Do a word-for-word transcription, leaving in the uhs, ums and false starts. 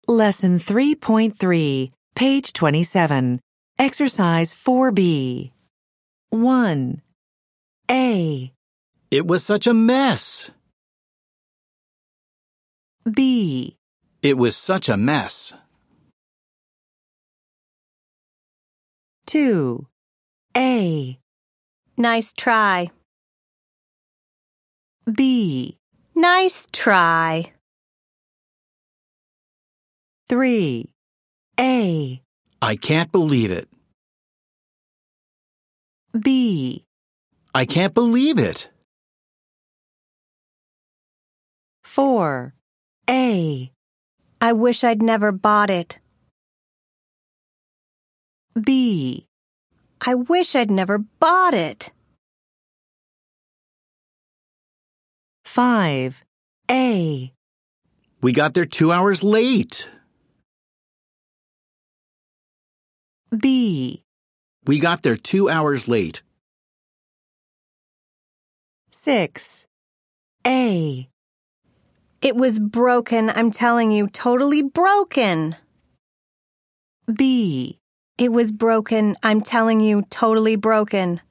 Lesson three point three, page twenty-seven. Exercise four B. one. A. It was such a mess. B. It was such a mess. two. A. Nice try. B. Nice try. three. A. I can't believe it. B. I can't believe it. four. A. I wish I'd never bought it. B. I wish I'd never bought it. five. A. We got there two hours late. B. We got there two hours late. six. A. It was broken, I'm telling you, totally broken. B. It was broken, I'm telling you, totally broken.